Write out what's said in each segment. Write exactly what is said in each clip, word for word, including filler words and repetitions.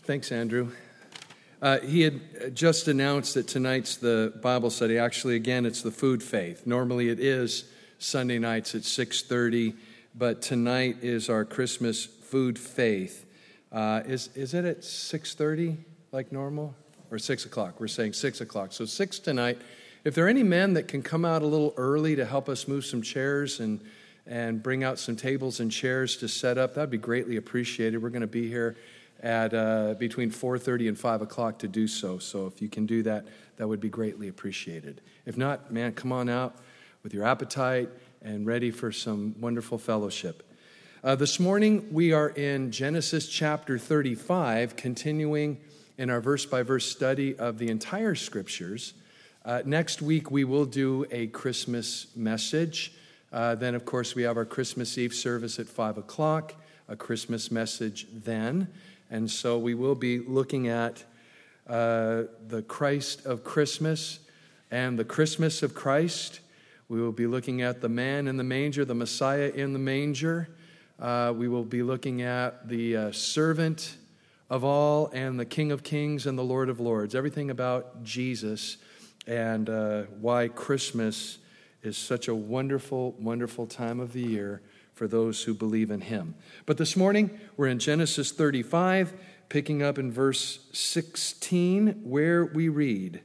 Thanks, Andrew. Uh, he had just announced that tonight's the Bible study. Actually, again, it's the Food Faith. Normally it is Sunday nights at six thirty, but tonight is our Christmas Food Faith. Uh, is is it at six thirty like normal? Or six o'clock? We're saying six o'clock. So six tonight. If there are any men that can come out a little early to help us move some chairs and, and bring out some tables and chairs to set up, that would be greatly appreciated. We're going to be here at uh, between four thirty and five o'clock to do so. So if you can do that, that would be greatly appreciated. If not, man, come on out with your appetite and ready for some wonderful fellowship. Uh, this morning, we are in Genesis chapter thirty-five, continuing in our verse-by-verse study of the entire Scriptures. Uh, next week, we will do a Christmas message. Uh, then, of course, we have our Christmas Eve service at five o'clock, a Christmas message then. And so we will be looking at uh, the Christ of Christmas and the Christmas of Christ. We will be looking at the man in the manger, the Messiah in the manger. Uh, we will be looking at the uh, servant of all and the King of Kings and the Lord of Lords. Everything about Jesus and uh, why Christmas is such a wonderful, wonderful time of the year for those who believe in him. But this morning, we're in Genesis thirty-five, picking up in verse sixteen, where we read,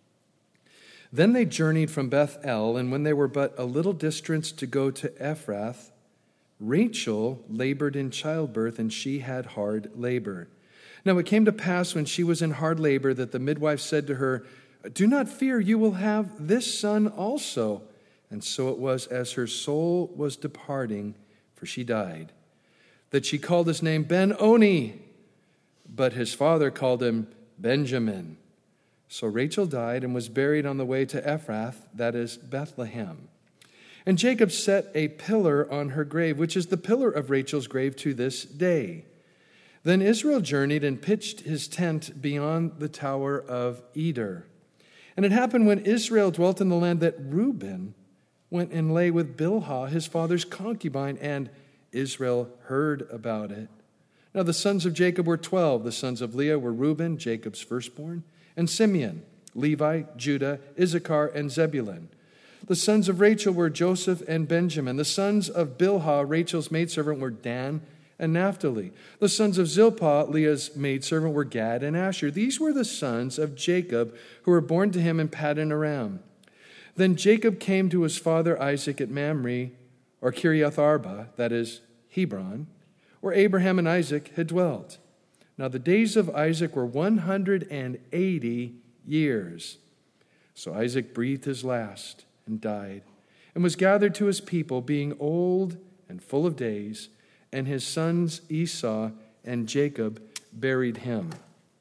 "Then they journeyed from Bethel, and when they were but a little distance to go to Ephrath, Rachel labored in childbirth, and she had hard labor. Now it came to pass when she was in hard labor that the midwife said to her, 'Do not fear, you will have this son also.' And so it was as her soul was departing, for she died, that she called his name Ben-Oni, but his father called him Benjamin. So Rachel died and was buried on the way to Ephrath, that is Bethlehem. And Jacob set a pillar on her grave, which is the pillar of Rachel's grave to this day. Then Israel journeyed and pitched his tent beyond the tower of Eder. And it happened when Israel dwelt in the land that Reuben went and lay with Bilhah, his father's concubine, and Israel heard about it. Now the sons of Jacob were twelve. The sons of Leah were Reuben, Jacob's firstborn, and Simeon, Levi, Judah, Issachar, and Zebulun. The sons of Rachel were Joseph and Benjamin. The sons of Bilhah, Rachel's maidservant, were Dan and Naphtali. The sons of Zilpah, Leah's maidservant, were Gad and Asher. These were the sons of Jacob who were born to him in Paddan Aram. Then Jacob came to his father Isaac at Mamre, or Kiriath Arba, that is Hebron, where Abraham and Isaac had dwelt. Now the days of Isaac were one hundred eighty years. So Isaac breathed his last and died, and was gathered to his people, being old and full of days, and his sons Esau and Jacob buried him."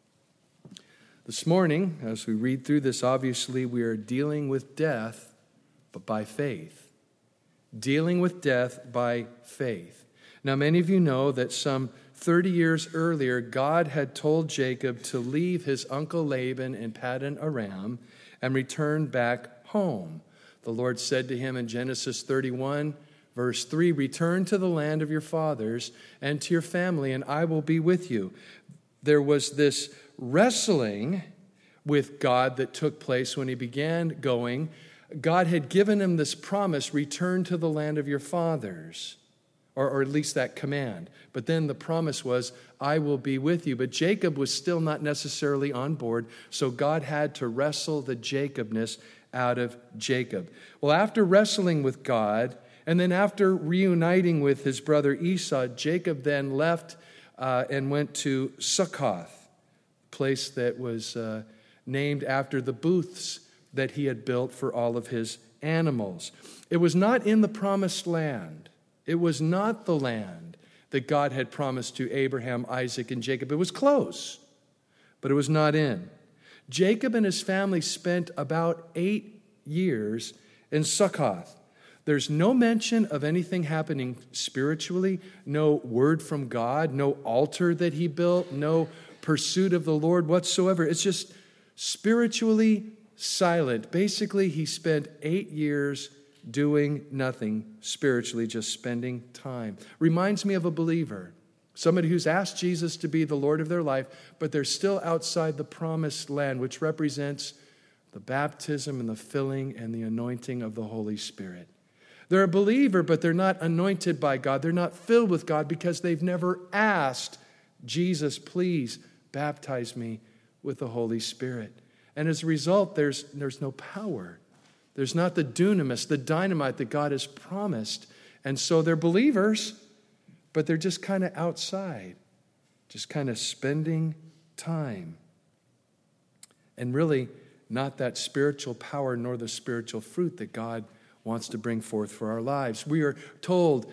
This morning, as we read through this, obviously we are dealing with death, but by faith. Dealing with death by faith. Now, many of you know that some thirty years earlier, God had told Jacob to leave his uncle Laban in Paddan Aram and return back home. The Lord said to him in Genesis thirty-one, verse three, "Return to the land of your fathers and to your family, and I will be with you." There was this wrestling with God that took place when he began going. God had given him this promise, return to the land of your fathers, or, or at least that command. But then the promise was, I will be with you. But Jacob was still not necessarily on board, so God had to wrestle the Jacobness out of Jacob. Well, after wrestling with God, and then after reuniting with his brother Esau, Jacob then left uh, and went to Succoth, place that was uh, named after the booths that he had built for all of his animals. It was not in the promised land. It was not the land that God had promised to Abraham, Isaac, and Jacob. It was close, but it was not in. Jacob and his family spent about eight years in Succoth. There's no mention of anything happening spiritually, no word from God, no altar that he built, no pursuit of the Lord whatsoever. It's just spiritually silent. Basically, he spent eight years doing nothing spiritually, just spending time. Reminds me of a believer. Somebody who's asked Jesus to be the Lord of their life, but they're still outside the promised land, which represents the baptism and the filling and the anointing of the Holy Spirit. They're a believer, but they're not anointed by God. They're not filled with God because they've never asked Jesus, please baptize me with the Holy Spirit. And as a result, there's, there's no power. There's not the dunamis, the dynamite that God has promised. And so they're believers, but they're just kind of outside, just kind of spending time. And really not that spiritual power nor the spiritual fruit that God wants to bring forth for our lives. We are told,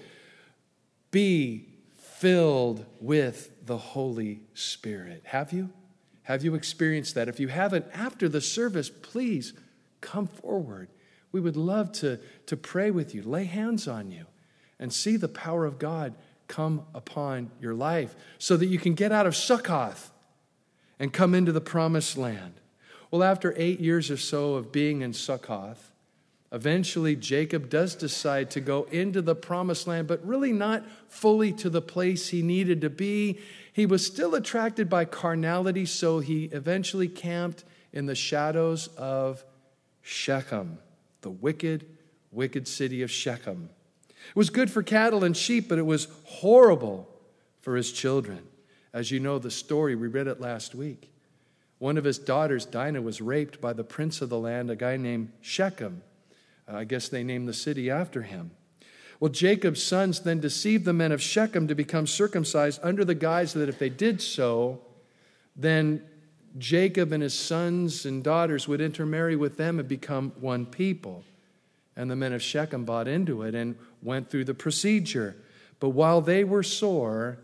be filled with the Holy Spirit. Have you? Have you experienced that? If you haven't, after the service, please come forward. We would love to, to pray with you, lay hands on you, and see the power of God come upon your life so that you can get out of Sukkoth and come into the promised land. Well, after eight years or so of being in Sukkoth, eventually Jacob does decide to go into the promised land, but really not fully to the place he needed to be. He was still attracted by carnality, so he eventually camped in the shadows of Shechem, the wicked, wicked city of Shechem. It was good for cattle and sheep, but it was horrible for his children. As you know the story, we read it last week. One of his daughters, Dinah, was raped by the prince of the land, a guy named Shechem. Uh, I guess they named the city after him. Well, Jacob's sons then deceived the men of Shechem to become circumcised under the guise that if they did so, then Jacob and his sons and daughters would intermarry with them and become one people. And the men of Shechem bought into it and went through the procedure. But while they were sore,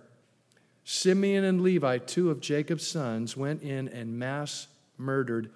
Simeon and Levi, two of Jacob's sons, went in and mass murdered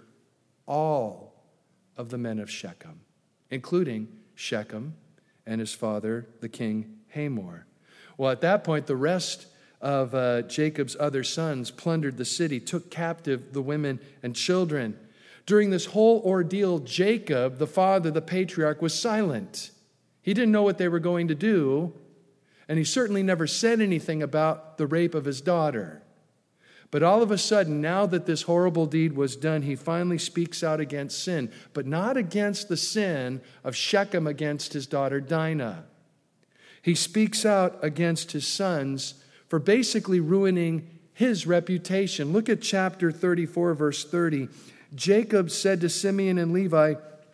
all of the men of Shechem, including Shechem and his father, the king Hamor. Well, at that point, the rest of uh, Jacob's other sons plundered the city, took captive the women and children. During this whole ordeal, Jacob, the father, the patriarch, was silent. He didn't know what they were going to do, and he certainly never said anything about the rape of his daughter. But all of a sudden, now that this horrible deed was done, he finally speaks out against sin, but not against the sin of Shechem against his daughter Dinah. He speaks out against his sons for basically ruining his reputation. Look at chapter thirty-four, verse thirty. Jacob said to Simeon and Levi,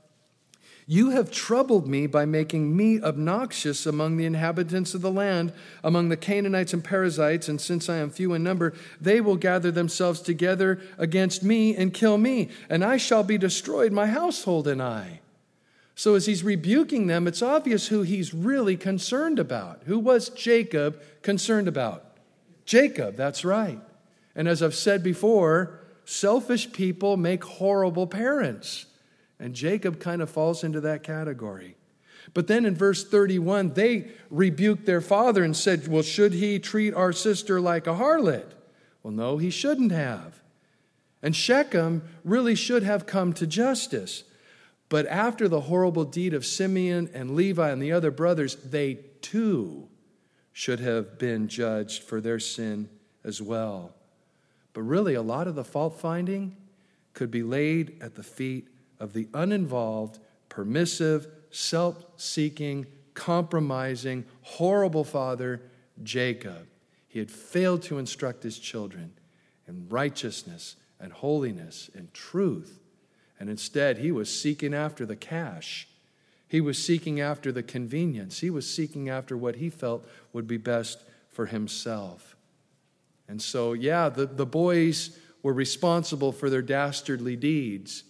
"You have troubled me by making me obnoxious among the inhabitants of the land, among the Canaanites and Perizzites, and since I am few in number, they will gather themselves together against me and kill me, and I shall be destroyed, my household and I." So as he's rebuking them, it's obvious who he's really concerned about. Who was Jacob concerned about? Jacob, that's right. And as I've said before, selfish people make horrible parents. And Jacob kind of falls into that category. But then in verse thirty-one, they rebuked their father and said, well, should he treat our sister like a harlot? Well, no, he shouldn't have. And Shechem really should have come to justice. But after the horrible deed of Simeon and Levi and the other brothers, they too should have been judged for their sin as well. But really, a lot of the fault finding could be laid at the feet of the uninvolved, permissive, self-seeking, compromising, horrible father, Jacob. He had failed to instruct his children in righteousness and holiness and truth. And instead, he was seeking after the cash. He was seeking after the convenience. He was seeking after what he felt would be best for himself. And so, yeah, the, the boys were responsible for their dastardly deeds.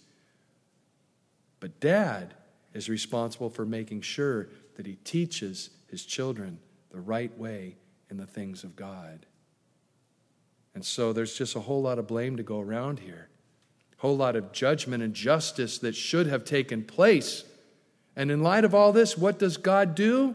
But Dad is responsible for making sure that he teaches his children the right way in the things of God. And so there's just a whole lot of blame to go around here. A whole lot of judgment and justice that should have taken place. And in light of all this, what does God do?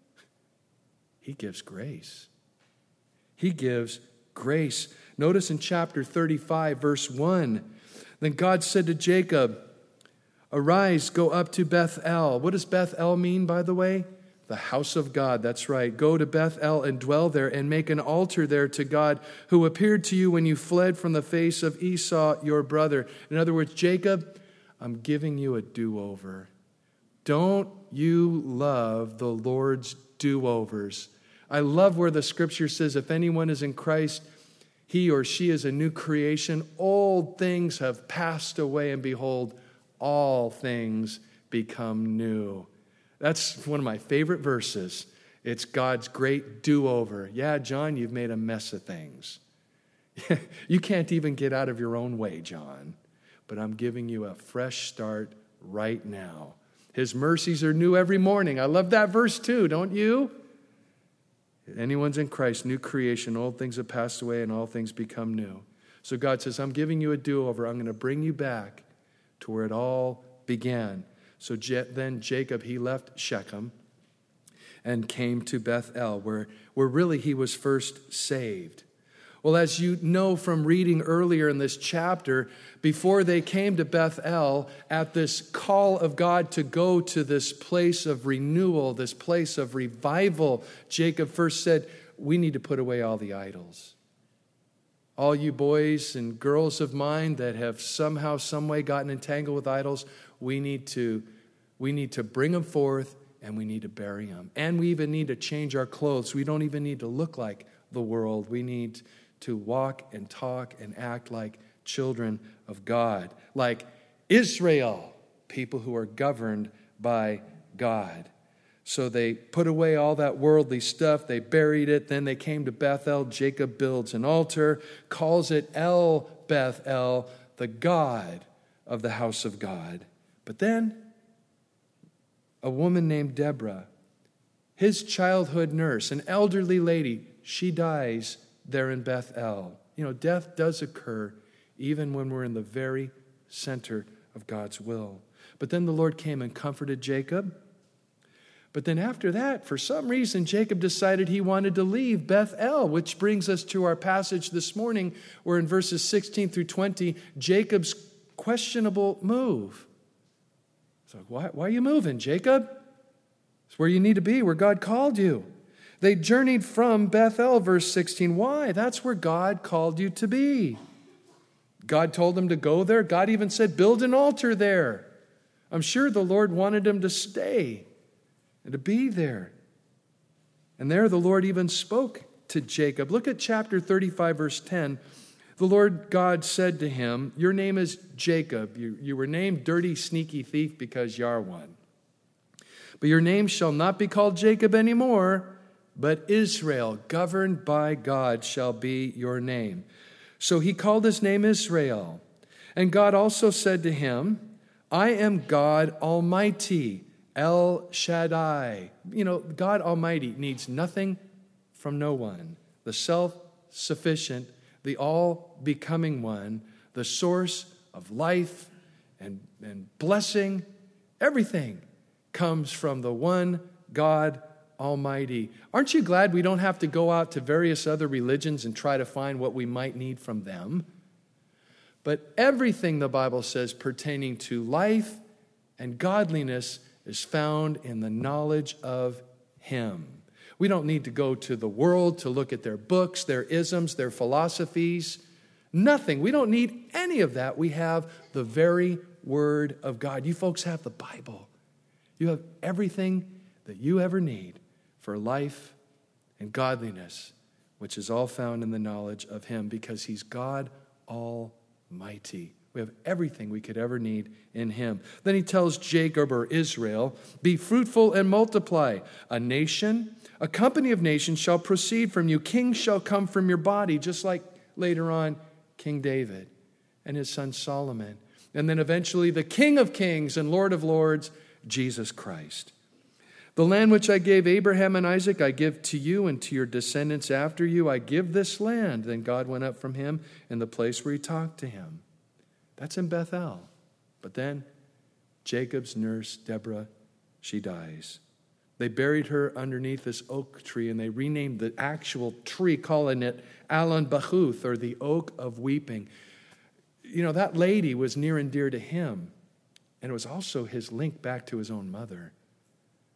He gives grace. He gives grace. Notice in chapter thirty-five, verse one, then God said to Jacob, "Arise, go up to Bethel." What does Bethel mean, by the way? the house of God. That's right. Go to Bethel and dwell there and make an altar there to God who appeared to you when you fled from the face of Esau, your brother. In other words, Jacob, I'm giving you a do-over. Don't you love the Lord's do-overs? I love where the scripture says, if anyone is in Christ, he or she is a new creation. Old things have passed away, and behold, all things become new. That's one of my favorite verses. It's God's great do-over. Yeah, John, you've made a mess of things. You can't even get out of your own way, John. But I'm giving you a fresh start right now. His mercies are new every morning. I love that verse too, don't you? If anyone's in Christ, new creation, old things have passed away and all things become new. So God says, I'm giving you a do-over. I'm going to bring you back to where it all began. So then Jacob, he left Shechem and came to Bethel, where, where really he was first saved. Well, as you know from reading earlier in this chapter, before they came to Bethel, at this call of God to go to this place of renewal, this place of revival, Jacob first said, we need to put away all the idols. All you boys and girls of mine that have somehow, some way gotten entangled with idols, we need to, we need to bring them forth and we need to bury them. And we even need to change our clothes. We don't even need to look like the world. We need to walk and talk and act like children of God, like Israel, people who are governed by God. So they put away all that worldly stuff. They buried it. Then they came to Bethel. Jacob builds an altar, calls it El Bethel, the God of the house of God. But then a woman named Deborah, his childhood nurse, an elderly lady, she dies there in Bethel. You know, death does occur even when we're in the very center of God's will. But then the Lord came and comforted Jacob. But then after that, for some reason, Jacob decided he wanted to leave Bethel, which brings us to our passage this morning, where in verses sixteen through twenty, Jacob's questionable move. So why, why are you moving, Jacob? It's where you need to be, where God called you. They journeyed from Bethel, verse sixteen. Why? That's where God called you to be. God told them to go there. God even said, build an altar there. I'm sure the Lord wanted them to stay and to be there. And there the Lord even spoke to Jacob. Look at chapter thirty-five, verse ten. The Lord God said to him, your name is Jacob. You, you were named dirty, sneaky thief because you are one. But your name shall not be called Jacob anymore, but Israel, governed by God, shall be your name. So he called his name Israel. And God also said to him, I am God Almighty, El Shaddai. You know, God Almighty needs nothing from no one. The self-sufficient, the all-becoming one, the source of life and, and blessing, everything comes from the one God Almighty. Aren't you glad we don't have to go out to various other religions and try to find what we might need from them? But everything the Bible says pertaining to life and godliness is found in the knowledge of Him. We don't need to go to the world to look at their books, their isms, their philosophies. Nothing. We don't need any of that. We have the very Word of God. You folks have the Bible. You have everything that you ever need for life and godliness, which is all found in the knowledge of Him, because He's God Almighty. We have everything we could ever need in Him. Then He tells Jacob, or Israel, be fruitful and multiply. A nation, a company of nations shall proceed from you. Kings shall come from your body, just like later on King David and his son Solomon. And then eventually the King of kings and Lord of lords, Jesus Christ. The land which I gave Abraham and Isaac, I give to you and to your descendants after you. I give this land. Then God went up from him in the place where He talked to him. That's in Bethel. But then Jacob's nurse, Deborah, she dies. They buried her underneath this oak tree, and they renamed the actual tree, calling it Allon Bachuth, or the oak of weeping. You know, that lady was near and dear to him, and it was also his link back to his own mother.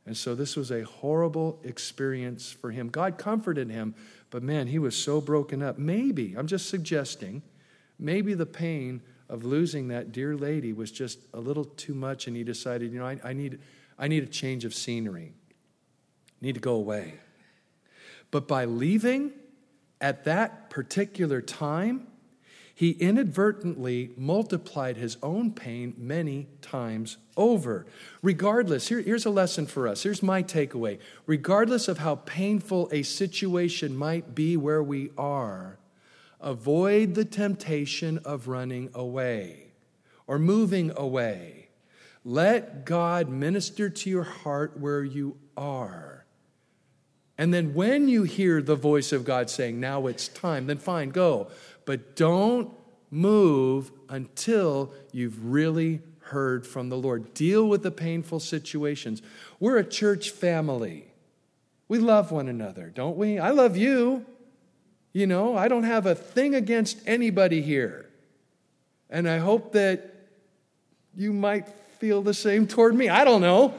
And so this was a horrible experience for him. God comforted him, but man, he was so broken up. Maybe, I'm just suggesting, maybe the pain of losing that dear lady was just a little too much, and he decided, you know, I, I need, I need a change of scenery. I need to go away. But by leaving at that particular time, he inadvertently multiplied his own pain many times over. Regardless, here, here's a lesson for us. Here's my takeaway. Regardless of how painful a situation might be where we are, avoid the temptation of running away or moving away. Let God minister to your heart where you are. And then when you hear the voice of God saying, now it's time, then fine, go. But don't move until you've really heard from the Lord. Deal with the painful situations. We're a church family. We love one another, don't we? I love you. You know, I don't have a thing against anybody here. And I hope that you might feel the same toward me. I don't know.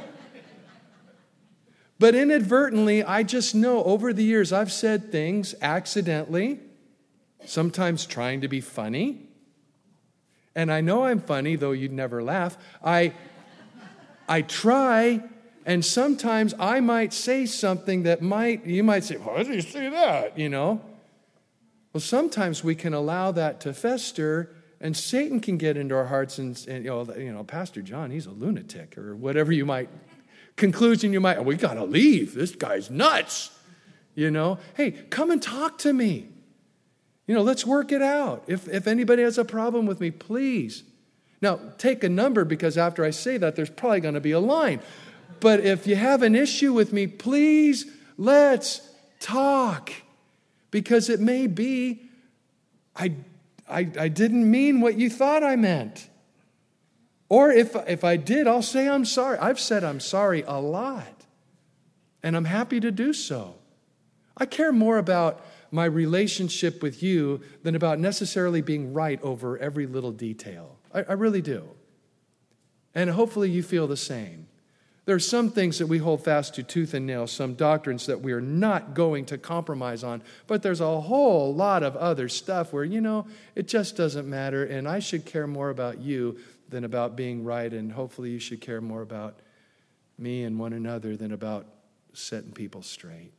But inadvertently, I just know over the years I've said things accidentally, sometimes trying to be funny. And I know I'm funny, though you'd never laugh. I, I try, and sometimes I might say something that might, you might say, why did you say that? You know? Well, sometimes we can allow that to fester, and Satan can get into our hearts and, and you know, you know, Pastor John, he's a lunatic, or whatever you might, conclusion you might, oh, we got to leave. This guy's nuts. You know? Hey, come and talk to me. You know, let's work it out. If, if anybody has a problem with me, please. Now, take a number, because after I say that, there's probably going to be a line. But if you have an issue with me, please, let's talk. Because it may be, I, I, I didn't mean what you thought I meant. Or if, if I did, I'll say I'm sorry. I've said I'm sorry a lot. And I'm happy to do so. I care more about my relationship with you than about necessarily being right over every little detail. I, I really do. And hopefully you feel the same. There are some things that we hold fast to tooth and nail, some doctrines that we are not going to compromise on, but there's a whole lot of other stuff where, you know, it just doesn't matter, and I should care more about you than about being right, and hopefully you should care more about me and one another than about setting people straight.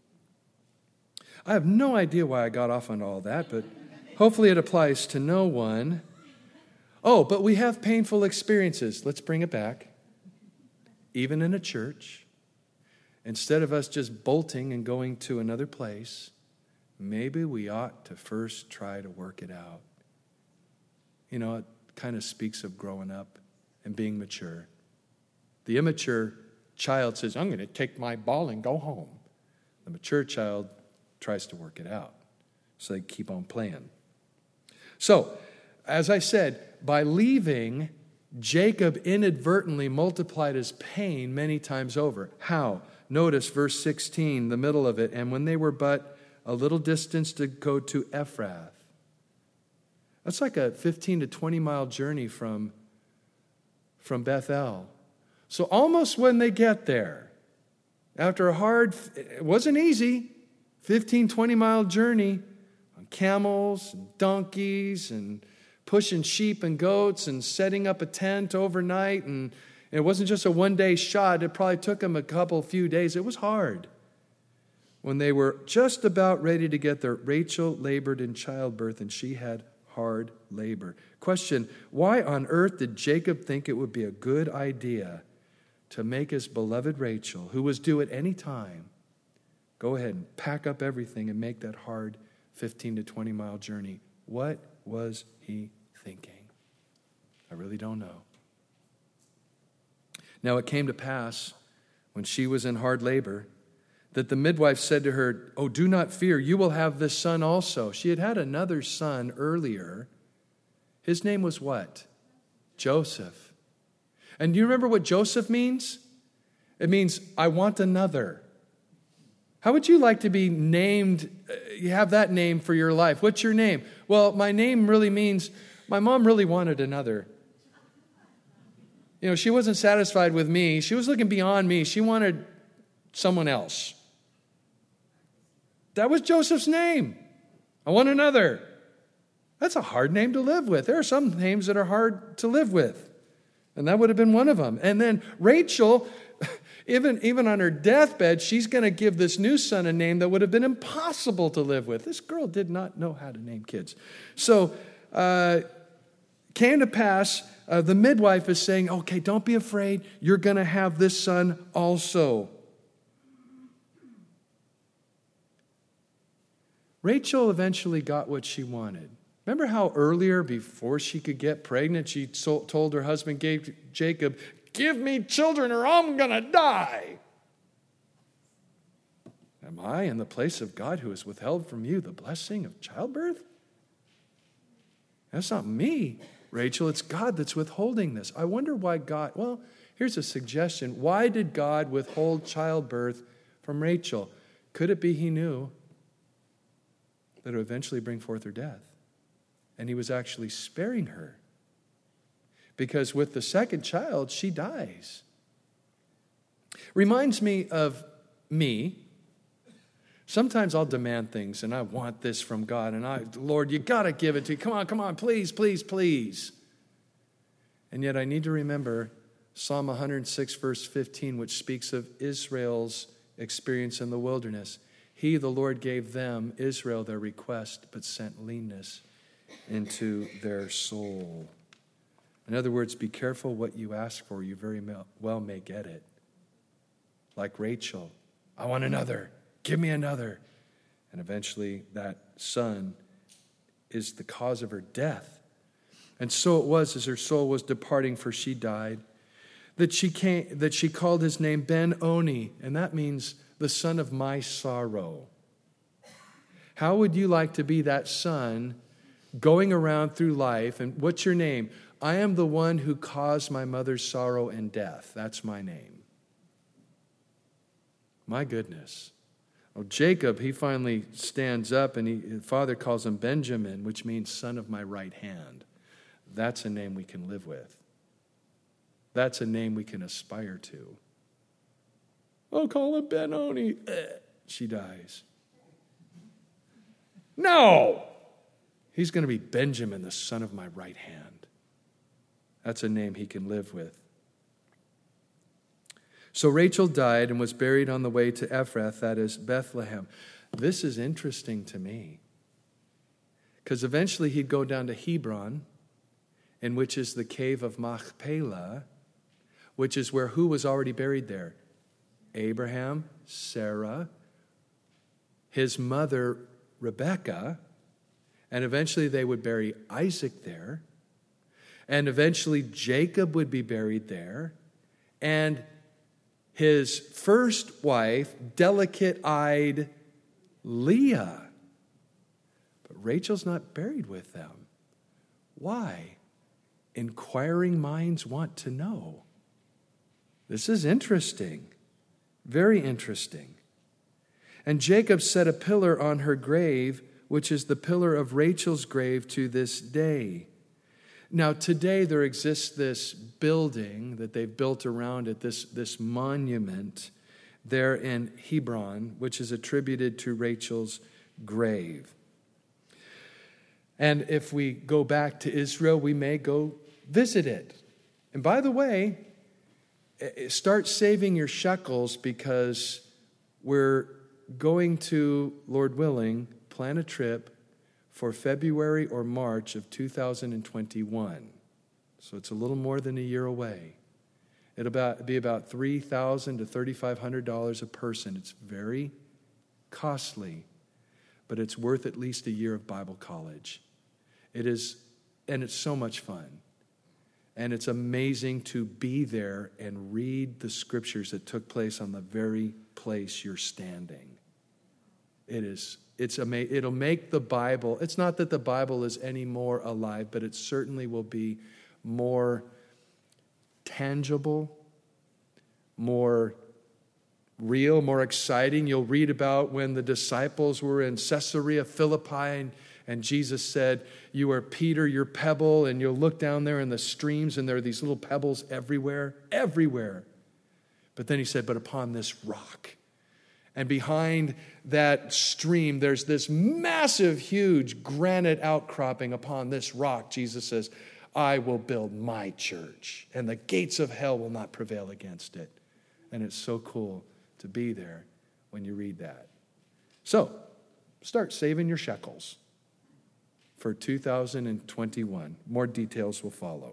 I have no idea why I got off on all that, but hopefully it applies to no one. Oh, but we have painful experiences. Let's bring it back. Even in a church, instead of us just bolting and going to another place, maybe we ought to first try to work it out. You know, it kind of speaks of growing up and being mature. The immature child says, I'm going to take my ball and go home. The mature child tries to work it out. So they keep on playing. So, as I said, by leaving, Jacob inadvertently multiplied his pain many times over. How? Notice verse sixteen, the middle of it. And when they were but a little distance to go to Ephrath. That's like a fifteen to twenty mile journey from, from Bethel. So almost when they get there, after a hard, it wasn't easy, fifteen, twenty mile journey on camels and donkeys and pushing sheep and goats and setting up a tent overnight. And it wasn't just a one-day shot. It probably took them a couple, few days. It was hard. When they were just about ready to get there, Rachel labored in childbirth, and she had hard labor. Question, why on earth did Jacob think it would be a good idea to make his beloved Rachel, who was due at any time, go ahead and pack up everything and make that hard fifteen to twenty mile journey? What was he thinking? I really don't know. Now it came to pass, when she was in hard labor, that the midwife said to her, oh, do not fear, you will have this son also. She had had another son earlier. His name was what? Joseph. And do you remember what Joseph means? It means, I want another. How would you like to be named, you have that name for your life? What's your name? Well, my name really means, my mom really wanted another. You know, she wasn't satisfied with me. She was looking beyond me. She wanted someone else. That was Joseph's name. I want another. That's a hard name to live with. There are some names that are hard to live with. And that would have been one of them. And then Rachel, even, even on her deathbed, she's going to give this new son a name that would have been impossible to live with. This girl did not know how to name kids. So, uh, came to pass, uh, the midwife is saying, okay, don't be afraid. You're going to have this son also. Rachel eventually got what she wanted. Remember how earlier, before she could get pregnant, she told her husband Jacob, give me children or I'm going to die. Am I in the place of God who has withheld from you the blessing of childbirth? That's not me, Rachel. It's God that's withholding this. I wonder why God, well, here's a suggestion. Why did God withhold childbirth from Rachel? Could it be he knew that it would eventually bring forth her death? And he was actually sparing her. Because with the second child, she dies. Reminds me of me. Sometimes I'll demand things and I want this from God. And I, Lord, you got to give it to me. Come on, come on, please, please, please. And yet I need to remember Psalm one hundred six, verse fifteen, which speaks of Israel's experience in the wilderness. He, the Lord, gave them, Israel, their request, but sent leanness into their soul. In other words, be careful what you ask for. You very well may get it. Like Rachel, I want another. Give me another. And eventually that son is the cause of her death. And so it was as her soul was departing, for she died, that she came, that she called his name Ben-Oni, and that means the son of my sorrow. How would you like to be that son going around through life? And what's your name? I am the one who caused my mother's sorrow and death. That's my name. My goodness. Well, Jacob, he finally stands up and he, his father calls him Benjamin, which means son of my right hand. That's a name we can live with. That's a name we can aspire to. Oh, call him Ben-Oni. She dies. No! He's going to be Benjamin, the son of my right hand. That's a name he can live with. So Rachel died and was buried on the way to Ephrath, that is Bethlehem. This is interesting to me, because eventually he'd go down to Hebron, in which is the cave of Machpelah, which is where who was already buried there? Abraham, Sarah, his mother Rebekah, and eventually they would bury Isaac there, and eventually Jacob would be buried there, and his first wife, delicate-eyed Leah. But Rachel's not buried with them. Why? Inquiring minds want to know. This is interesting. Very interesting. And Jacob set a pillar on her grave, which is the pillar of Rachel's grave to this day. Now, today there exists this building that they've built around it, this, this monument there in Hebron, which is attributed to Rachel's grave. And if we go back to Israel, we may go visit it. And by the way, start saving your shekels, because we're going to, Lord willing, plan a trip for February or March of two thousand twenty-one. So it's a little more than a year away. It'll about, be about three thousand dollars to three thousand five hundred dollars a person. It's very costly, but it's worth at least a year of Bible college. It is, and it's so much fun. And it's amazing to be there and read the scriptures that took place on the very place you're standing. It is, it's amazing. It'll make the Bible, it's not that the Bible is any more alive, but it certainly will be more tangible, more real, more exciting. You'll read about when the disciples were in Caesarea Philippi, and, And Jesus said, you are Peter, you're Pebble, and you'll look down there in the streams, and there are these little pebbles everywhere, everywhere. But then he said, but upon this rock. And behind that stream, there's this massive, huge granite outcropping. Upon this rock, Jesus says, I will build my church, and the gates of hell will not prevail against it. And it's so cool to be there when you read that. So, start saving your shekels for two thousand twenty-one. More details will follow.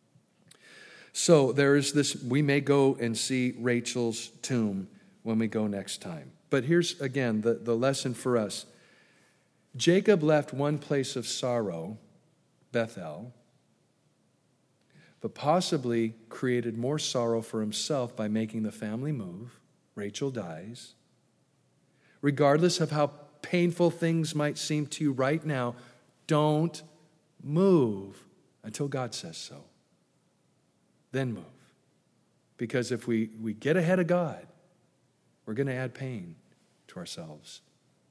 So there is this, we may go and see Rachel's tomb when we go next time. But here's, again, the, the lesson for us. Jacob left one place of sorrow, Bethel, but possibly created more sorrow for himself by making the family move. Rachel dies. Regardless of how painful things might seem to you right now, don't move until God says so. Then move. Because if we, we get ahead of God, we're going to add pain to ourselves.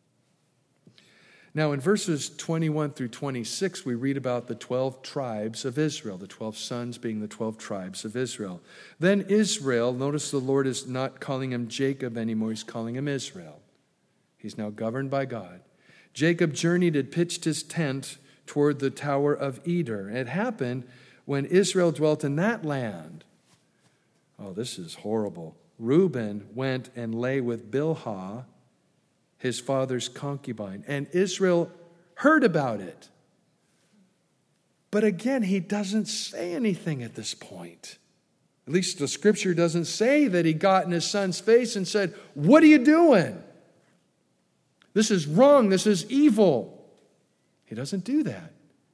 Now, in verses twenty-one through twenty-six, we read about the twelve tribes of Israel, the twelve sons being the twelve tribes of Israel. Then Israel, notice the Lord is not calling him Jacob anymore, he's calling him Israel. He's now governed by God. Jacob journeyed and pitched his tent toward the Tower of Eder. It happened when Israel dwelt in that land. Oh, this is horrible. Reuben went and lay with Bilhah, his father's concubine, and Israel heard about it. But again, he doesn't say anything at this point. At least the scripture doesn't say that he got in his son's face and said, what are you doing? This is wrong. This is evil. He doesn't do that.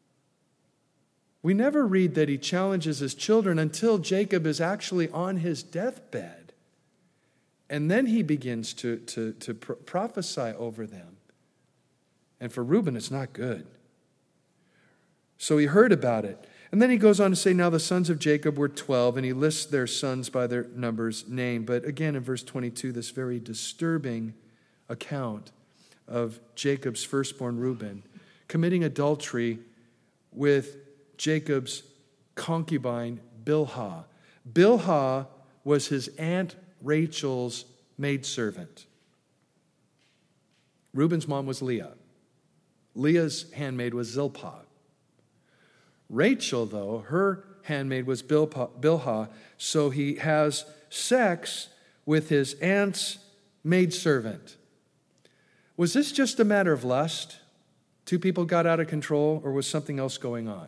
We never read that he challenges his children until Jacob is actually on his deathbed. And then he begins to, to, to pr- prophesy over them. And for Reuben, it's not good. So he heard about it. And then he goes on to say, now the sons of Jacob were twelve, and he lists their sons by their numbers named. But again, in verse twenty-two, this very disturbing account of Jacob's firstborn Reuben committing adultery with Jacob's concubine Bilhah. Bilhah was his aunt Rachel's maidservant. Reuben's mom was Leah. Leah's handmaid was Zilpah. Rachel, though, her handmaid was Bilhah, so he has sex with his aunt's maidservant. Was this just a matter of lust? Two people got out of control, or was something else going on?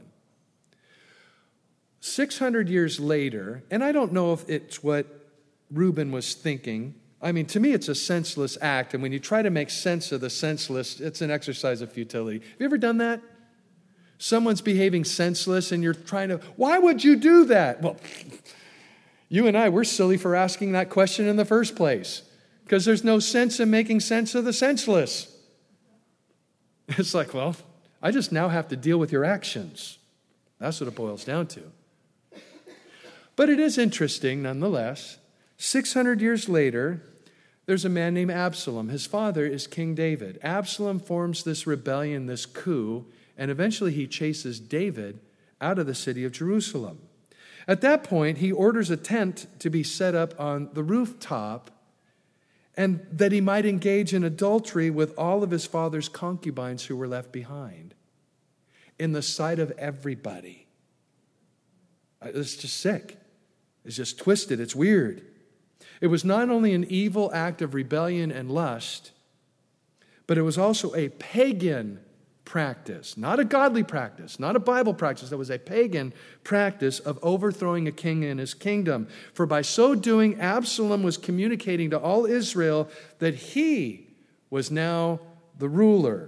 six hundred years later, and I don't know if it's what Reuben was thinking. I mean, to me, it's a senseless act, and when you try to make sense of the senseless, it's an exercise of futility. Have you ever done that? Someone's behaving senseless, and you're trying to, why would you do that? Well, you and I, we're silly for asking that question in the first place, because there's no sense in making sense of the senseless. It's like, well, I just now have to deal with your actions. That's what it boils down to. But it is interesting, nonetheless. six hundred years later, there's a man named Absalom. His father is King David. Absalom forms this rebellion, this coup, and eventually he chases David out of the city of Jerusalem. At that point, he orders a tent to be set up on the rooftop, and that he might engage in adultery with all of his father's concubines who were left behind, in the sight of everybody. It's just sick. It's just twisted. It's weird. It was not only an evil act of rebellion and lust, but it was also a pagan practice, not a godly practice, not a Bible practice. It was a pagan practice of overthrowing a king in his kingdom. For by so doing, Absalom was communicating to all Israel that he was now the ruler.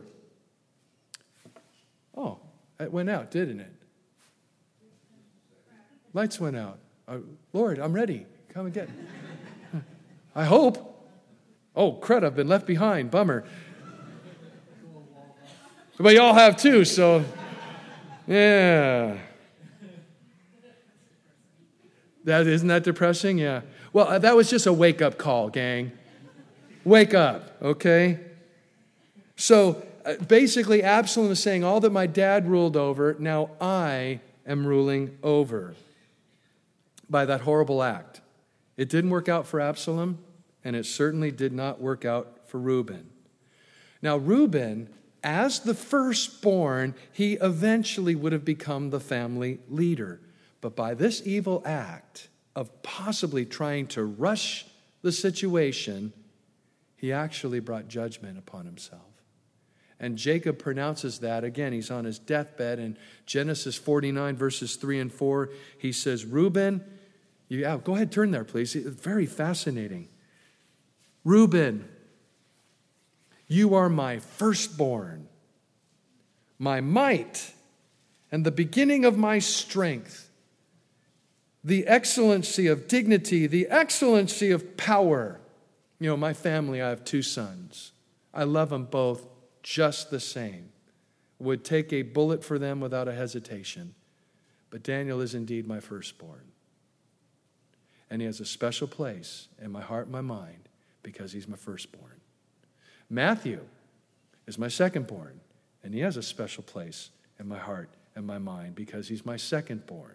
Oh, it went out, didn't it? Lights went out. Uh, Lord, I'm ready. Come and get me. I hope. Oh, crud, I've been left behind. Bummer. But y'all have too, so yeah. That isn't that depressing? Yeah. Well, that was just a wake-up call, gang. Wake up, okay? So basically, Absalom is saying, all that my dad ruled over, now I am ruling over by that horrible act. It didn't work out for Absalom, and it certainly did not work out for Reuben. Now, Reuben, as the firstborn, he eventually would have become the family leader. But by this evil act of possibly trying to rush the situation, he actually brought judgment upon himself. And Jacob pronounces that. Again, he's on his deathbed. In Genesis forty-nine, verses three and four, he says, Reuben, you, yeah, go ahead, turn there, please. It's very fascinating. Reuben, you are my firstborn, my might, and the beginning of my strength, the excellency of dignity, the excellency of power. You know, my family, I have two sons. I love them both just the same. Would take a bullet for them without a hesitation. But Daniel is indeed my firstborn. And he has a special place in my heart and my mind because he's my firstborn. Matthew is my secondborn, and he has a special place in my heart and my mind because he's my secondborn.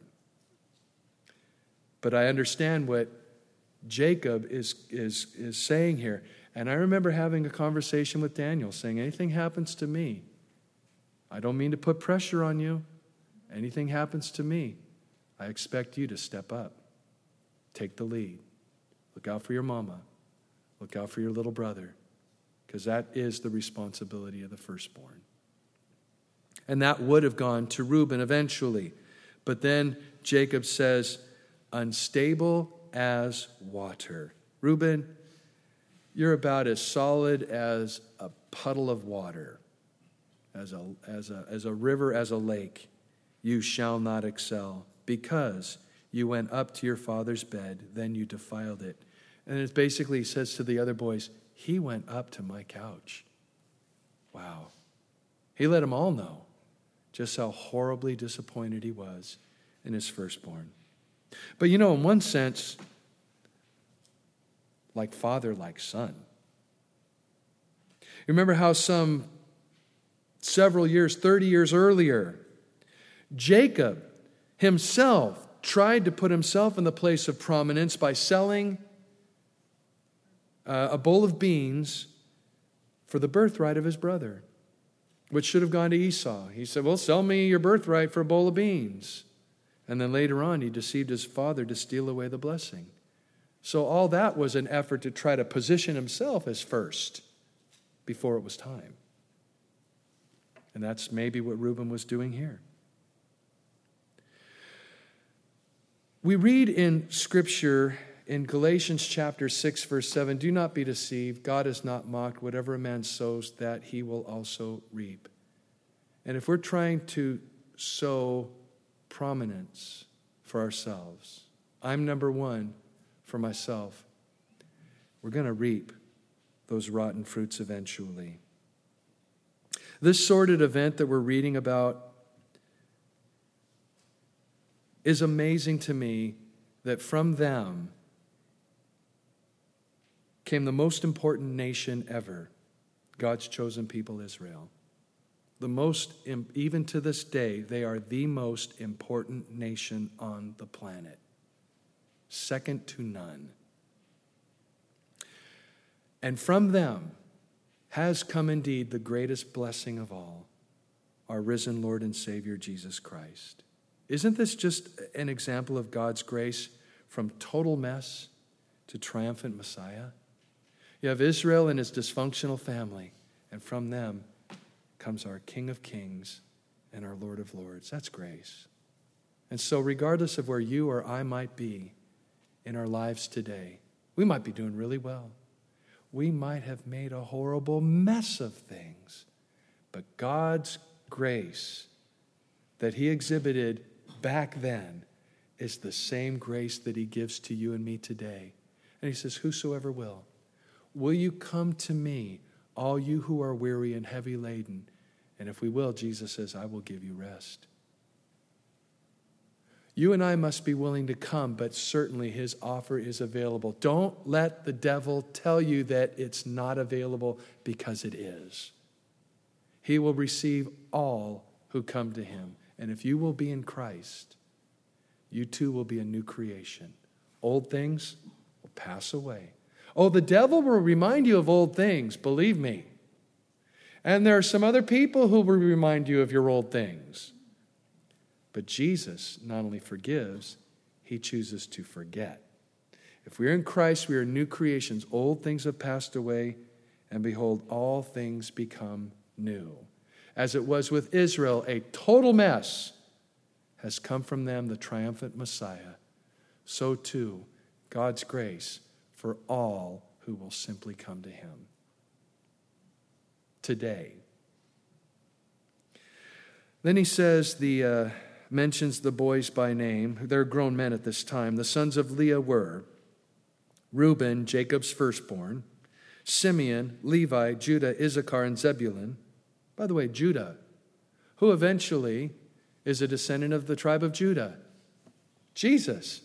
But I understand what Jacob is, is, is saying here. And I remember having a conversation with Daniel saying, anything happens to me, I don't mean to put pressure on you. Anything happens to me, I expect you to step up. Take the lead. Look out for your mama. Look out for your little brother. Because that is the responsibility of the firstborn. And that would have gone to Reuben eventually. But then Jacob says, unstable as water. Reuben, you're about as solid as a puddle of water, as a, as a, as a river, as a lake. You shall not excel, because you went up to your father's bed, then you defiled it. And it basically says to the other boys, he went up to my couch. Wow. He let them all know just how horribly disappointed he was in his firstborn. But you know, in one sense, like father, like son. You remember how some several years, thirty years earlier, Jacob himself tried to put himself in the place of prominence by selling uh, a bowl of beans for the birthright of his brother, which should have gone to Esau. He said, well, sell me your birthright for a bowl of beans. And then later on, he deceived his father to steal away the blessing. So all that was an effort to try to position himself as first before it was time. And that's maybe what Reuben was doing here. We read in Scripture in Galatians chapter six, verse seven, do not be deceived. God is not mocked. Whatever a man sows, that he will also reap. And if we're trying to sow prominence for ourselves, I'm number one for myself, we're going to reap those rotten fruits eventually. This sordid event that we're reading about is amazing to me, that from them came the most important nation ever, God's chosen people, Israel. The most, even to this day, they are the most important nation on the planet. Second to none. And from them has come indeed the greatest blessing of all, our risen Lord and Savior, Jesus Christ. Isn't this just an example of God's grace from total mess to triumphant Messiah? You have Israel and his dysfunctional family, and from them comes our King of Kings and our Lord of Lords. That's grace. And so regardless of where you or I might be in our lives today, we might be doing really well. We might have made a horrible mess of things. But God's grace that he exhibited back then is the same grace that he gives to you and me today. And he says, whosoever will, will you come to me, all you who are weary and heavy laden? And if we will, Jesus says, I will give you rest. You and I must be willing to come, but certainly his offer is available. Don't let the devil tell you that it's not available, because it is. He will receive all who come to him. And if you will be in Christ, you too will be a new creation. Old things will pass away. Oh, the devil will remind you of old things, believe me. And there are some other people who will remind you of your old things. But Jesus not only forgives, he chooses to forget. If we are in Christ, we are new creations. Old things have passed away, and behold, all things become new. As it was with Israel, a total mess has come from them, the triumphant Messiah. So too, God's grace for all who will simply come to him. Today. Then he says, the uh, mentions the boys by name. They're grown men at this time. The sons of Leah were Reuben, Jacob's firstborn, Simeon, Levi, Judah, Issachar, and Zebulun. By the way, Judah, who eventually is a descendant of the tribe of Judah. Jesus.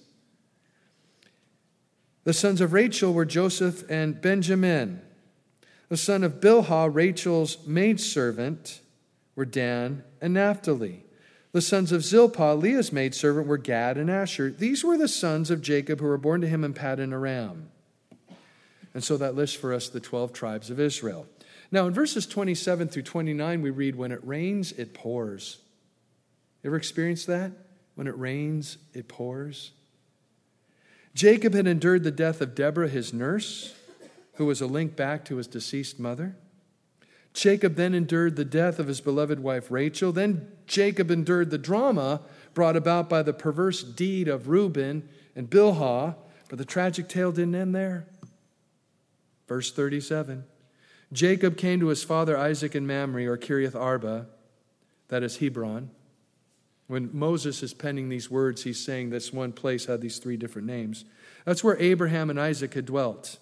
The sons of Rachel were Joseph and Benjamin. The son of Bilhah, Rachel's maidservant, were Dan and Naphtali. The sons of Zilpah, Leah's maidservant, were Gad and Asher. These were the sons of Jacob who were born to him in Paddan Aram. And so that lists for us the twelve tribes of Israel. Now in verses twenty-seven through twenty-nine, we read, when it rains, it pours. You ever experienced that? When it rains, it pours. Jacob had endured the death of Deborah, his nurse, who was a link back to his deceased mother. Jacob then endured the death of his beloved wife Rachel. Then Jacob endured the drama brought about by the perverse deed of Reuben and Bilhah. But the tragic tale didn't end there. Verse thirty-seven. Jacob came to his father Isaac in Mamre, or Kiriath Arba, that is Hebron. When Moses is penning these words, he's saying this one place had these three different names. That's where Abraham and Isaac had dwelt.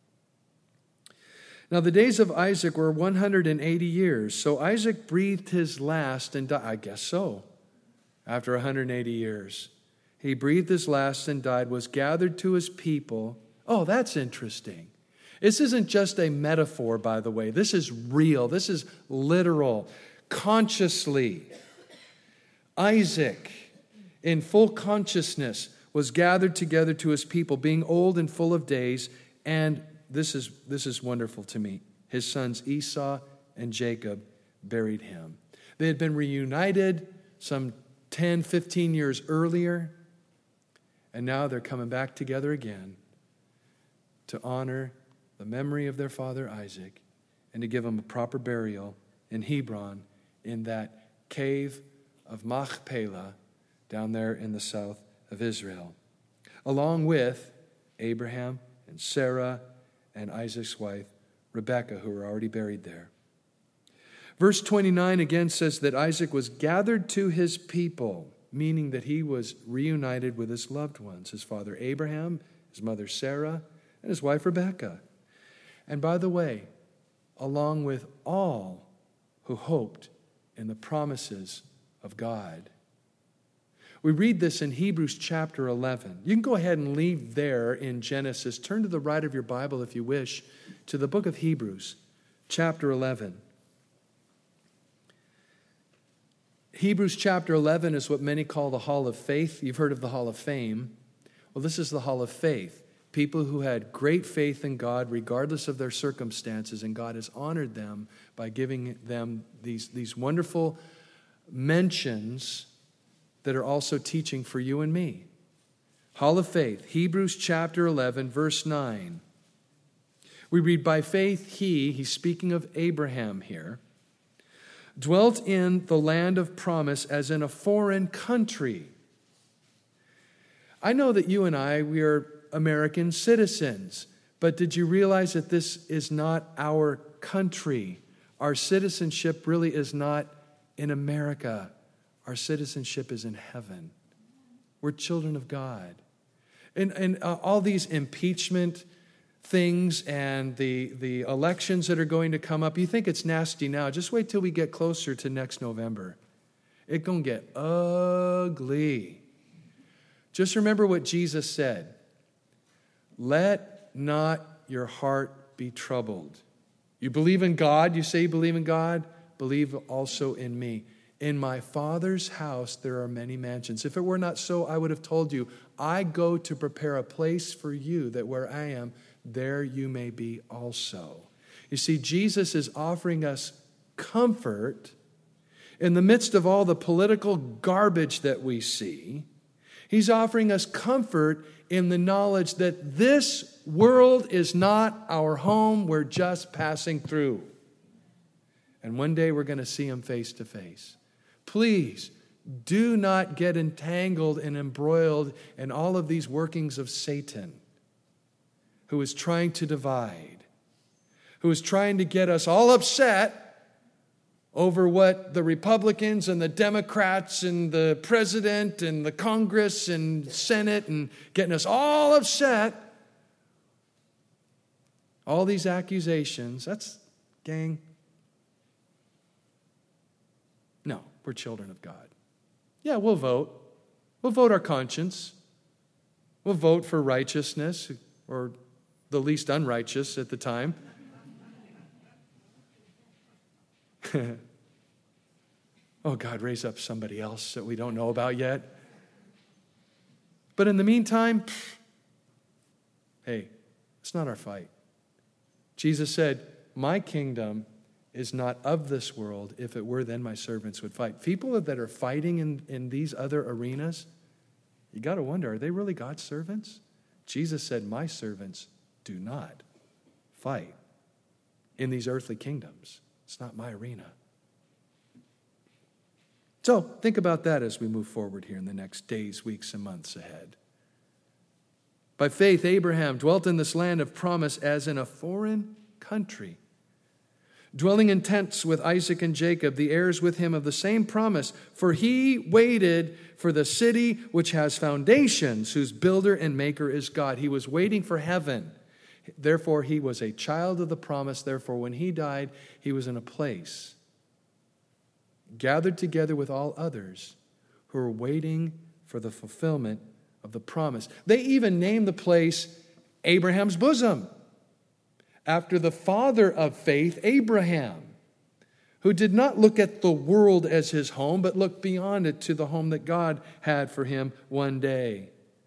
Now the days of Isaac were one hundred eighty years. So Isaac breathed his last and died. I guess so. After one hundred eighty years. He breathed his last and died, was gathered to his people. Oh, that's interesting. This isn't just a metaphor, by the way. This is real. This is literal. Consciously. Isaac, in full consciousness, was gathered together to his people, being old and full of days. And this is, this is wonderful to me. His sons Esau and Jacob buried him. They had been reunited some ten, fifteen years earlier. And now they're coming back together again to honor the memory of their father Isaac and to give him a proper burial in Hebron, in that cave of Machpelah down there in the south of Israel, along with Abraham and Sarah and Isaac's wife Rebekah, who were already buried there. Verse twenty-nine again says that Isaac was gathered to his people, meaning that he was reunited with his loved ones, his father Abraham, his mother Sarah, and his wife Rebekah. And by the way, along with all who hoped in the promises of God. We read this in Hebrews chapter eleven. You can go ahead and leave there in Genesis. Turn to the right of your Bible, if you wish, to the book of Hebrews, chapter eleven. Hebrews chapter eleven is what many call the Hall of Faith. You've heard of the Hall of Fame. Well, this is the Hall of Faith. People who had great faith in God regardless of their circumstances, and God has honored them by giving them these, these wonderful mentions that are also teaching for you and me. Hall of Faith, Hebrews chapter eleven, verse nine. We read, by faith he, he's speaking of Abraham here, dwelt in the land of promise as in a foreign country. I know that you and I, we are American citizens, but did you realize that this is not our country? Our citizenship really is not in America. Our citizenship is in heaven. We're children of God. And, and uh, all these impeachment things and the, the elections that are going to come up, you think it's nasty now. Just wait till we get closer to next November. It's going to get ugly. Just remember what Jesus said. Let not your heart be troubled. You believe in God. You say you believe in God. believe also in me. In my Father's house there are many mansions. If it were not so, I would have told you, I go to prepare a place for you, that where I am, there you may be also. You see, Jesus is offering us comfort in the midst of all the political garbage that we see. He's offering us comfort in the knowledge that this world is not our home. We're just passing through. And one day we're going to see him face to face. Please do not get entangled and embroiled in all of these workings of Satan, who is trying to divide, who is trying to get us all upset over what the Republicans and the Democrats and the president and the Congress and Senate, and getting us all upset. All these accusations, that's, gang, no, we're children of God. Yeah, we'll vote. We'll vote our conscience. We'll vote for righteousness, or the least unrighteous at the time. Oh, God, raise up somebody else that we don't know about yet. But in the meantime, pff, hey, it's not our fight. Jesus said, my kingdom is not of this world. If it were, then my servants would fight. People that are fighting in, in these other arenas, you got to wonder, are they really God's servants? Jesus said, my servants do not fight in these earthly kingdoms. It's not my arena. So think about that as we move forward here in the next days, weeks, and months ahead. By faith, Abraham dwelt in this land of promise as in a foreign country, dwelling in tents with Isaac and Jacob, the heirs with him of the same promise. For he waited for the city which has foundations, whose builder and maker is God. He was waiting for heaven. Therefore, he was a child of the promise. Therefore, when he died, he was in a place gathered together with all others who were waiting for the fulfillment of the promise. They even named the place Abraham's bosom, after the father of faith, Abraham, who did not look at the world as his home, but looked beyond it to the home that God had for him one day.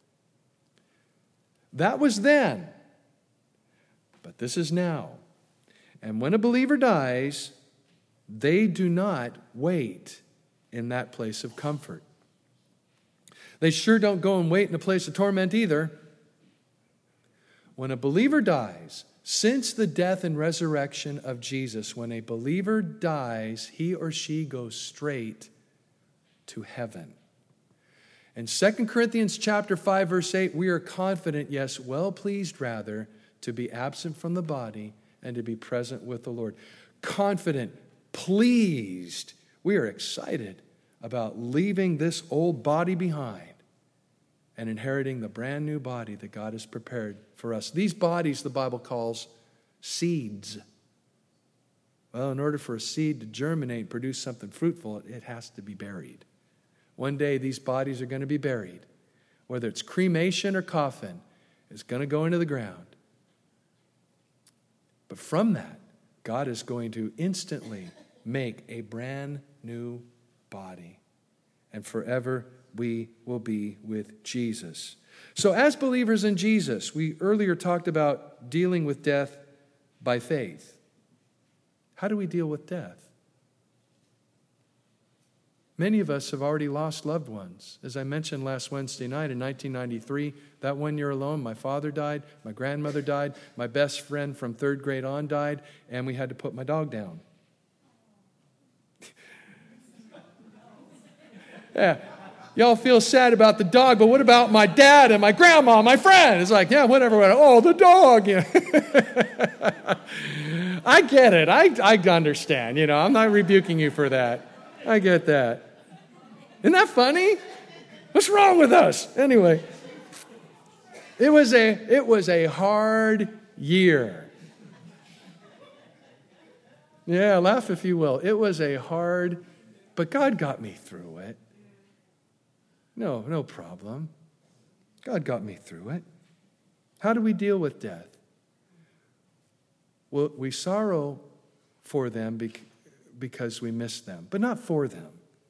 That was then, but this is now. And when a believer dies, they do not wait in that place of comfort. They sure don't go and wait in a place of torment either. When a believer dies, since the death and resurrection of Jesus, when a believer dies, he or she goes straight to heaven. In Second Corinthians chapter five, verse eight, we are confident, yes, well pleased rather, to be absent from the body and to be present with the Lord. Confident, pleased. We are excited about leaving this old body behind and inheriting the brand new body that God has prepared for us. These bodies, the Bible calls seeds. Well, in order for a seed to germinate, produce something fruitful, it has to be buried. One day, these bodies are going to be buried. Whether it's cremation or coffin, it's going to go into the ground. But from that, God is going to instantly make a brand new body. And forever we will be with Jesus. So as believers in Jesus, we earlier talked about dealing with death by faith. How do we deal with death? Many of us have already lost loved ones. As I mentioned last Wednesday night in nineteen ninety-three, that one year alone, my father died, my grandmother died, my best friend from third grade on died, and we had to put my dog down. Yeah, y'all feel sad about the dog, but what about my dad and my grandma, my friend? It's like, yeah, whatever. Oh, the dog. Yeah. I get it. I, I understand. You know, I'm not rebuking you for that. I get that. Isn't that funny? What's wrong with us? Anyway, it was a it was a hard year. Yeah, laugh if you will. It was a hard, but God got me through it. No, no problem. God got me through it. How do we deal with death? Well, we sorrow for them because we miss them, but not for them.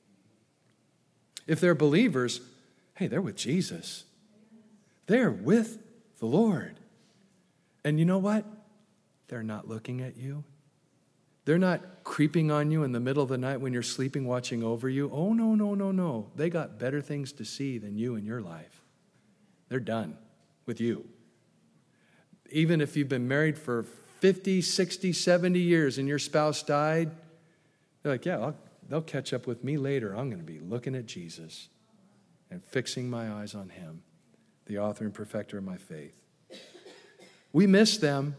If they're believers, hey, they're with Jesus. They're with the Lord. And you know what? They're not looking at you. They're not creeping on you in the middle of the night when you're sleeping, watching over you. Oh, no, no, no, no. They got better things to see than you in your life. They're done with you. Even if you've been married for fifty, sixty, seventy years and your spouse died, they're like, yeah, I'll, they'll catch up with me later. I'm going to be looking at Jesus and fixing my eyes on him, the author and perfecter of my faith. We miss them.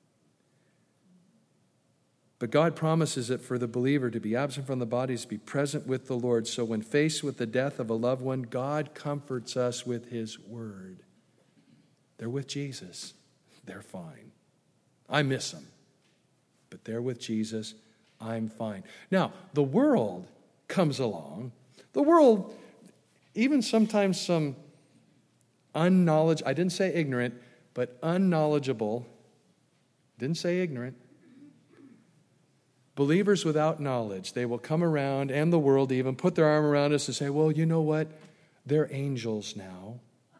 But God promises it for the believer to be absent from the body, to be present with the Lord. So when faced with the death of a loved one, God comforts us with his word. They're with Jesus. They're fine. I miss them. But they're with Jesus. I'm fine. Now, the world comes along. The world, even sometimes some unknowledge, I didn't say ignorant, but unknowledgeable, didn't say ignorant, believers without knowledge, they will come around, and the world even, put their arm around us and say, well, you know what? They're angels now.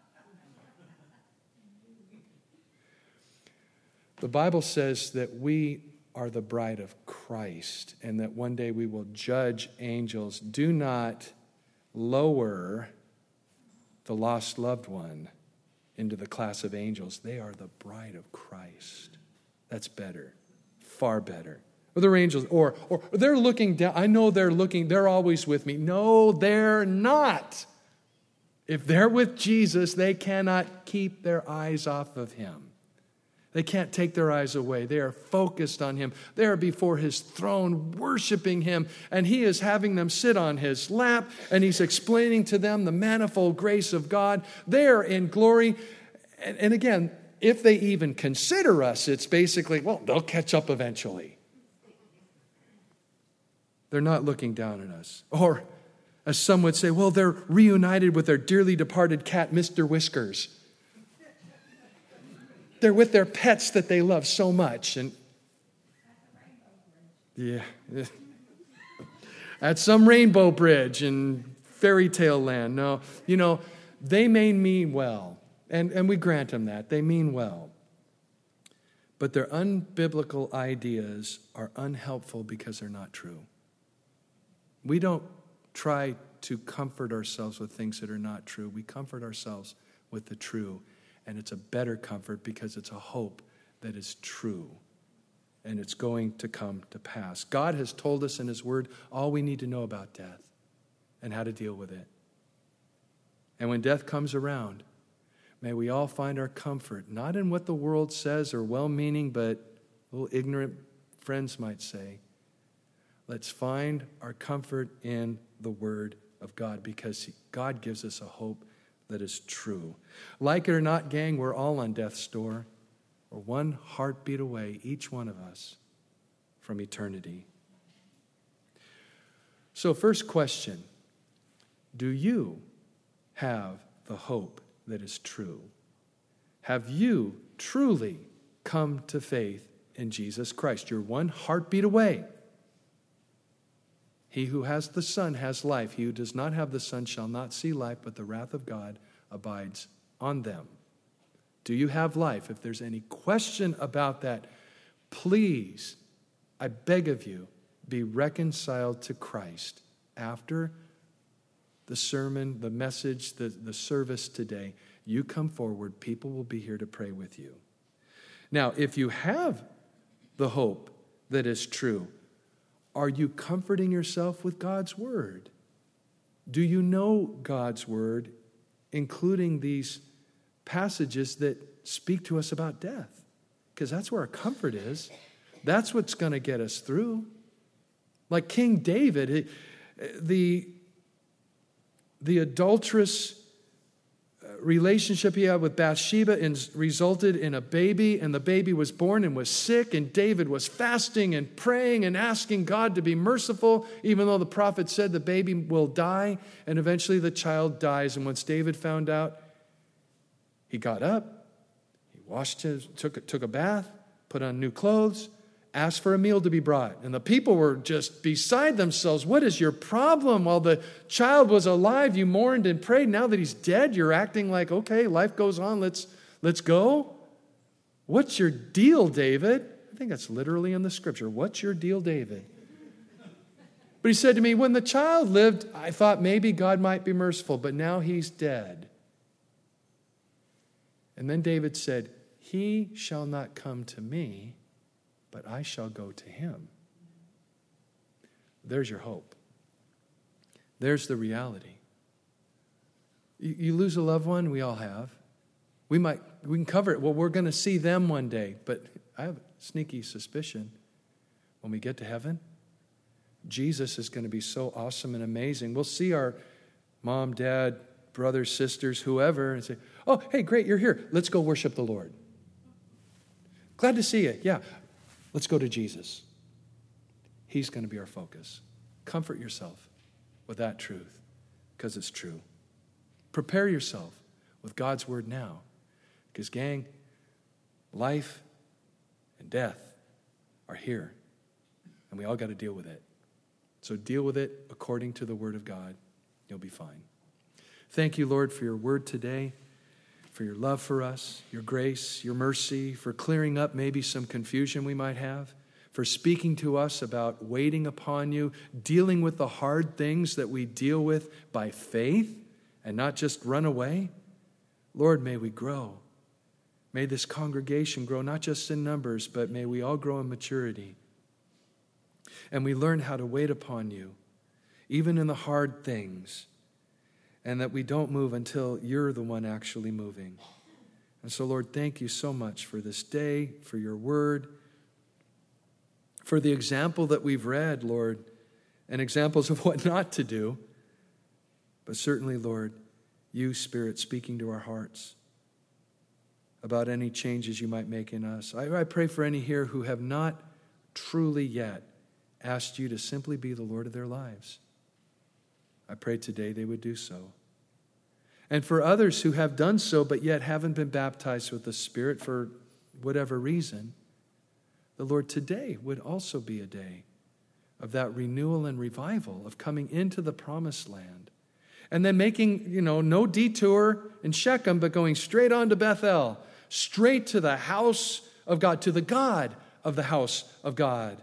The Bible says that we are the bride of Christ and that one day we will judge angels. Do not lower the lost loved one into the class of angels. They are the bride of Christ. That's better, far better. Or they're angels, or, or they're looking down. I know they're looking, they're always with me. No, they're not. If they're with Jesus, they cannot keep their eyes off of him. They can't take their eyes away. They are focused on him. They are before his throne, worshiping him, and he is having them sit on his lap, and he's explaining to them the manifold grace of God. They are in glory. And, and again, if they even consider us, it's basically, well, they'll catch up eventually. They're not looking down at us. Or, as some would say, well, they're reunited with their dearly departed cat, Mister Whiskers. They're with their pets that they love so much. And yeah, at some rainbow bridge in fairy tale land. No, you know, they may mean well. And, and we grant them that. They mean well. But their unbiblical ideas are unhelpful because they're not true. We don't try to comfort ourselves with things that are not true. We comfort ourselves with the true. And it's a better comfort because it's a hope that is true. And it's going to come to pass. God has told us in his word all we need to know about death and how to deal with it. And when death comes around, may we all find our comfort, not in what the world says or well-meaning, but little ignorant friends might say. Let's find our comfort in the word of God because God gives us a hope that is true. Like it or not, gang, we're all on death's door. We're one heartbeat away, each one of us, from eternity. So first question, do you have the hope that is true? Have you truly come to faith in Jesus Christ? You're one heartbeat away. He who has the Son has life. He who does not have the Son shall not see life, but the wrath of God abides on them. Do you have life? If there's any question about that, please, I beg of you, be reconciled to Christ after the sermon, the message, the, the service today. You come forward. People will be here to pray with you. Now, if you have the hope that is true, are you comforting yourself with God's word? Do you know God's word, including these passages that speak to us about death? Because that's where our comfort is. That's what's going to get us through. Like King David, the, the adulterous relationship he had with Bathsheba resulted in a baby, and the baby was born and was sick, and David was fasting and praying and asking God to be merciful, even though the prophet said the baby will die, and eventually the child dies. And once David found out, he got up, he washed his, took, took a bath, put on new clothes, asked for a meal to be brought. And the people were just beside themselves. What is your problem? While the child was alive, you mourned and prayed. Now that he's dead, you're acting like, okay, life goes on. Let's, let's go. What's your deal, David? I think that's literally in the scripture. What's your deal, David? But he said to me, when the child lived, I thought maybe God might be merciful, but now he's dead. And then David said, he shall not come to me, but I shall go to him. There's your hope. There's the reality. You, you lose a loved one, we all have. We might, we can cover it. Well, we're going to see them one day, but I have a sneaky suspicion when we get to heaven, Jesus is going to be so awesome and amazing. We'll see our mom, dad, brothers, sisters, whoever, and say, oh, hey, great, you're here. Let's go worship the Lord. Glad to see you. Yeah, let's go to Jesus. He's going to be our focus. Comfort yourself with that truth, because it's true. Prepare yourself with God's word now, because, gang, life and death are here, and we all got to deal with it. So deal with it according to the word of God. You'll be fine. Thank you, Lord, for your word today, for your love for us, your grace, your mercy, for clearing up maybe some confusion we might have, for speaking to us about waiting upon you, dealing with the hard things that we deal with by faith and not just run away. Lord, may we grow. May this congregation grow not just in numbers, but may we all grow in maturity. And we learn how to wait upon you, even in the hard things, and that we don't move until you're the one actually moving. And so, Lord, thank you so much for this day, for your word, for the example that we've read, Lord, and examples of what not to do. But certainly, Lord, you, Spirit, speaking to our hearts about any changes you might make in us. I, I pray for any here who have not truly yet asked you to simply be the Lord of their lives. I pray today they would do so. And for others who have done so but yet haven't been baptized with the Spirit for whatever reason, the Lord today would also be a day of that renewal and revival, of coming into the promised land. And then making, you know, no detour in Shechem, but going straight on to Bethel, straight to the house of God, to the God of the house of God.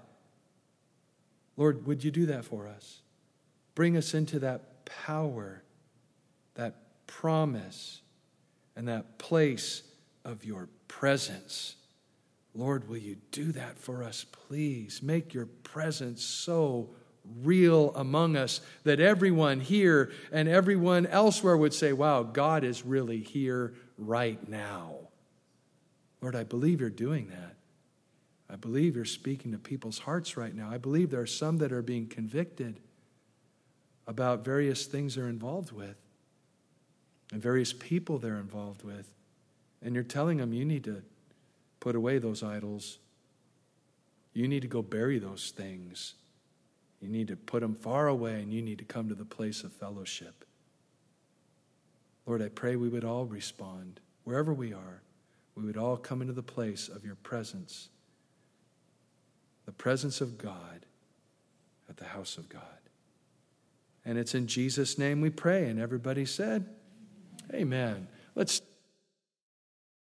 Lord, would you do that for us? Bring us into that power, that promise, and that place of your presence. Lord, will you do that for us, please? Make your presence so real among us that everyone here and everyone elsewhere would say, wow, God is really here right now. Lord, I believe you're doing that. I believe you're speaking to people's hearts right now. I believe there are some that are being convicted about various things they're involved with and various people they're involved with. And you're telling them you need to put away those idols. You need to go bury those things. You need to put them far away, and you need to come to the place of fellowship. Lord, I pray we would all respond wherever we are. We would all come into the place of your presence, the presence of God at the house of God. And it's in Jesus' name we pray. And everybody said, amen. Let's